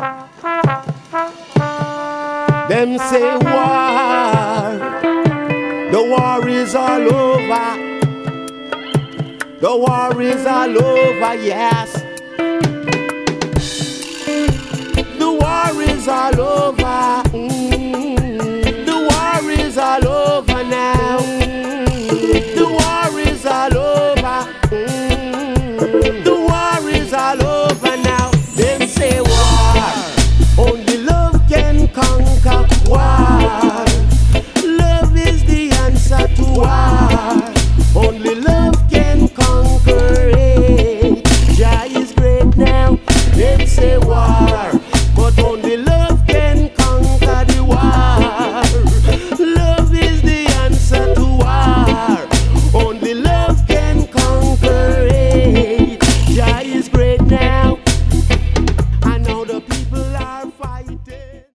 Them say war, the war is all over. The war is all over, yes.